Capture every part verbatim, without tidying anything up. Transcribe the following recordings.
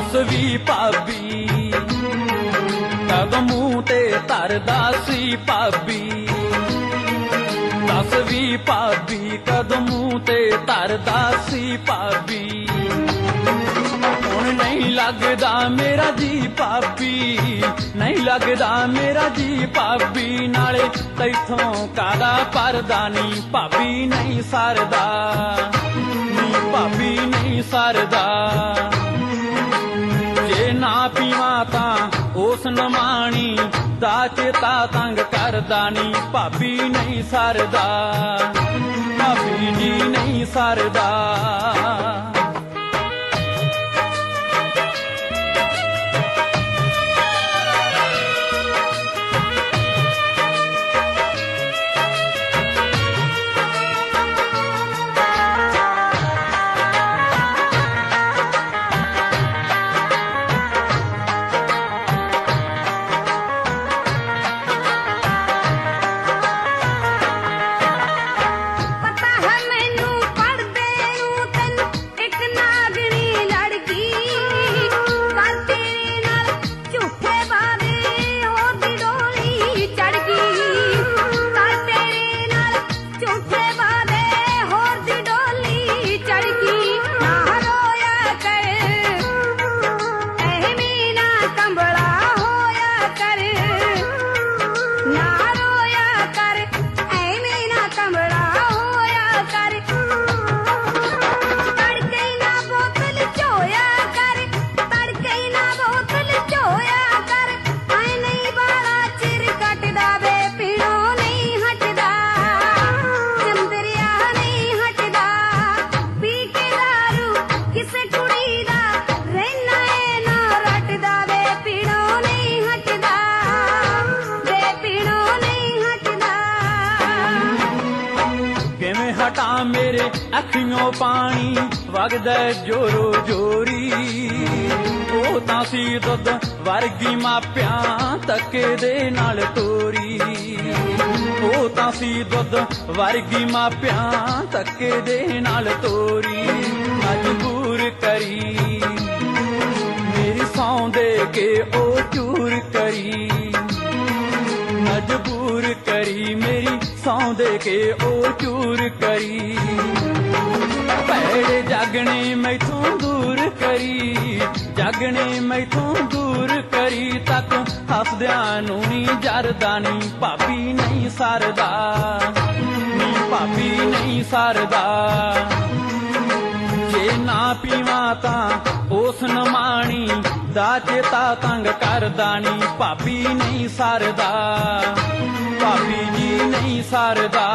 दस भी भाभी कद मूंह ते धरदा सी भाभी दस भी भाभी कद मूंह ते धरदा सी भाभी हुण नहीं लगदा मेरा जी भाभी नहीं लगदा मेरा जी भाभी नाले तैथों कादा परदा नी भाभी नहीं सरदा नी भाभी नहीं सरदा जे ना पीवा तां उस नमाणी दा चेता तंग करदा नी भाभी नहीं सरदा भाभी जी नहीं सरदा हटा मेरे अखियों पानी वगदा जोरो जोरी ओ तां सी दुध वर्गी मापियां तके दे नाल तोरी ओ तां सी दुध वर्गी मापियां तके दे नाल तोरी मजबूर करी मेरी सौं दे के ओ चूर करी मजबूर करी मेरी सौं दे के ओ चूर करी भैड़े जागने मैथों दूर करी जागने मैथों दूर करी तक हसदियां नूं नी जरदा नी भाभी नहीं सरदा नी भाभी नहीं सरदा जे ना पीवा तां उस नमाणी दा चेता तंग करदा नी भाभी नहीं सरदा भाभी जी नहीं सरदा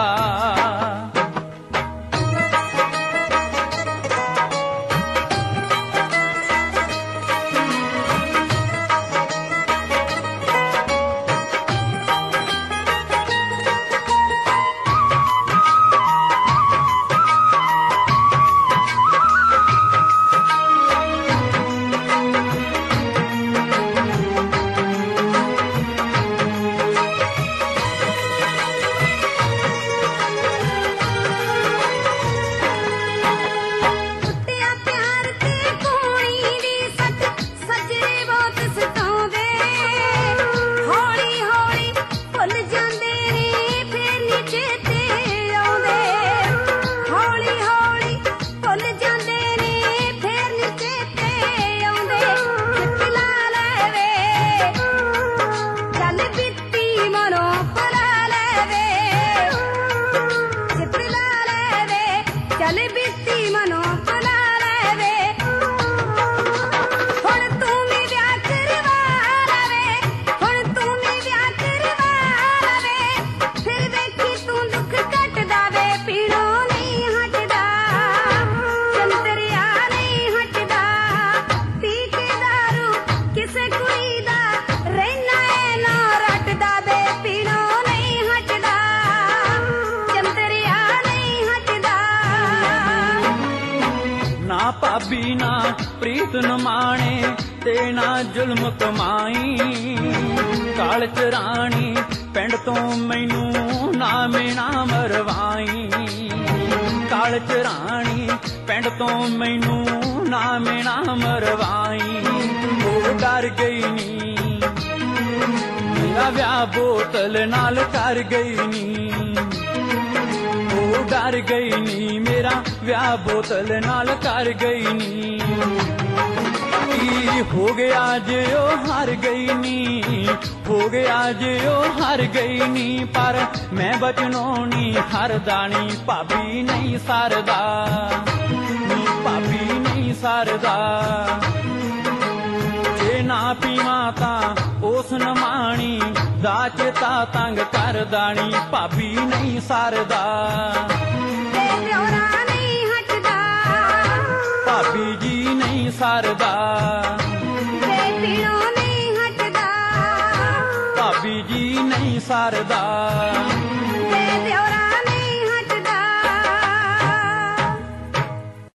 भाभी ना प्रीत नमाणे ते ना जुल्म कमाई काल चरानी पिंड तो मैनू ना मेना मरवाई काल चरानी पिंड तो मैनू ਨਾ ਮੇਣਾ ਮਰਵਾਈ। ਉਹ ਡਰ ਗਈ ਨੀ ਮੇਰਾ ਵਿਆਹ ਬੋਤਲ ਨਾਲ ਕਰ ਗਈ ਨੀ। ਉਹ ਡਰ ਗਈ ਨੀ ਮੇਰਾ ਵਿਆਹ ਬੋਤਲ ਨਾਲ ਕਰ ਗਈ ਨੀ। ਕੀ ਹੋ ਗਿਆ ਜੇ ਉਹ ਹਾਰ ਗਈ ਨੀ, ਹੋ ਗਿਆ ਜੇ ਉਹ ਹਾਰ ਗਈ ਨੀ। ਪਰ ਮੈਂ ਬਚਨੋਂ ਨੀ ਹਾਰਦਾ ਨੀ, ਭਾਬੀ ਨਹੀਂ ਸਰਦਾ ਨੀ, ਭਾਬੀ ਨਹੀਂ ਸਰਦਾ। ਜੇ ਨਾ ਪੀਵਾਂ ਤਾਂ ਉਸ ਨਮਾਣੀ ਦਾ ਚੇਤਾ ਤੰਗ ਕਰਦਾ ਨੀ, ਭਾਬੀ ਨਹੀਂ ਸਰਦਾ। ਭਾਬੀ ਜੀ ਨਹੀਂ ਸਰਦਾ, ਪੀਣੋਂ ਨਹੀਂ ਹਟਦਾ, ਭਾਬੀ ਜੀ ਨਹੀਂ ਸਰਦਾ।